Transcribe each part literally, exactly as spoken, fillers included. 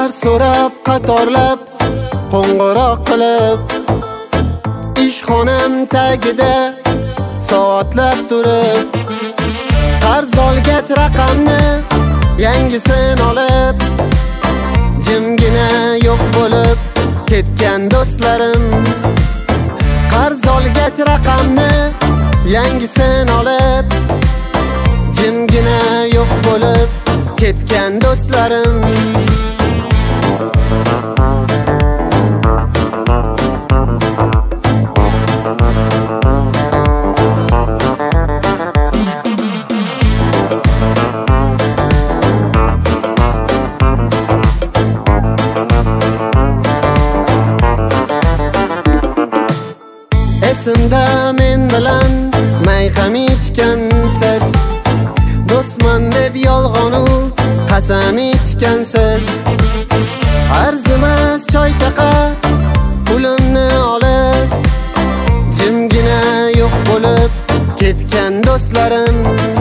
xabar so'rab qatorlab qo'ng'iroq qilib, ishxonam tagida soatlab turib, qarz olgach raqamni yangisini olib, jimgina yo'q bo'lib ketgan do'stlarim. Qarz olgach raqamni yangisini olib, jimgina yo'q bo'lib ketgan do'stlarim. Esimda men bilan mayxam ichgansiz, do'stman deb yolg'onu qasam ichgansiz. Arzimas choy-chaqa pulimni olib, jimgina yo'q bo'lib ketgan do'stlarim.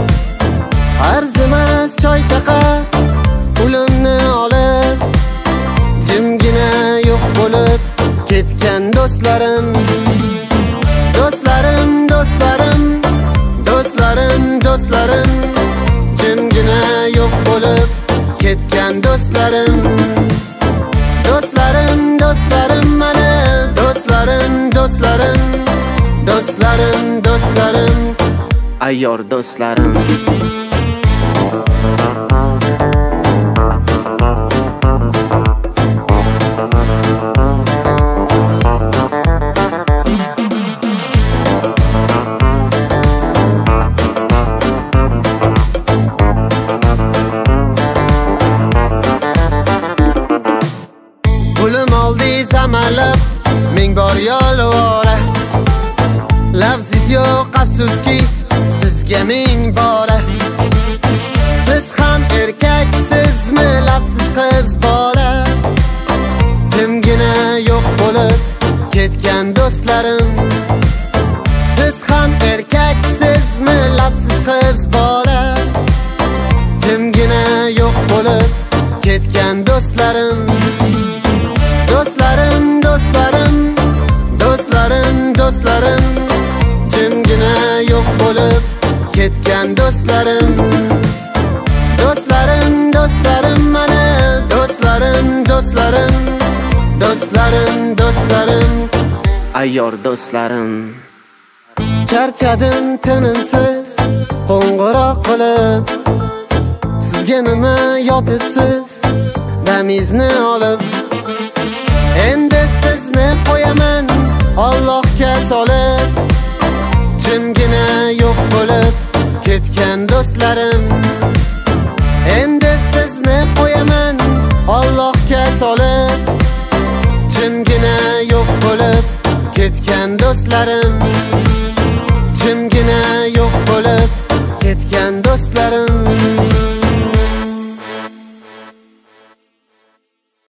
Arzimas choy-chaqa pulimni olib, jimgina yo'q bo'lib ketgan do'stlarim. Do'stlarim, do'stlarim, do'stlarim, do'stlarim, jimgina yo'q bo'lib ketgan do'stlarim. Do'stlarim, do'stlarim, mana do'stlarim, do'stlarim, do'stlarim, do'stlarim, ayyor do'stlarim. Pulim oldiz amallab ming bor yolvora, lafziz yo'q afsuski sizga ming bora. Siz ham erkaksizmi lafsiz qiz bola, jimgina yo'q bo'lib ketgan do'stlarim. Siz ham erkaksizmi lafsiz qiz bola, jimgina yo'q bo'lib ketgan do'stlarim. Do'stlarim, do'stlarim, do'stlarim, do'stlarim, jimgina yo'q bo'lib ketgan do'stlarim. Do'stlarim, do'stlarim, mana do'stlarim, do'stlarim, do'stlarim, do'stlarim, ayyor do'stlarim. Charchadim tinimsiz qo'ng'iroq qilib, sizga nima yotibsiz damizni olib. Endi sizni qo'yaman Allohga solib, jimgina yo'q bo'lib ketgan do'stlarim. Endi sizni qo'yaman Allohga solib, jimgina yo'q bo'lib ketgan do'stlarim. Jimgina yo'q bo'lib ketgan do'stlarim.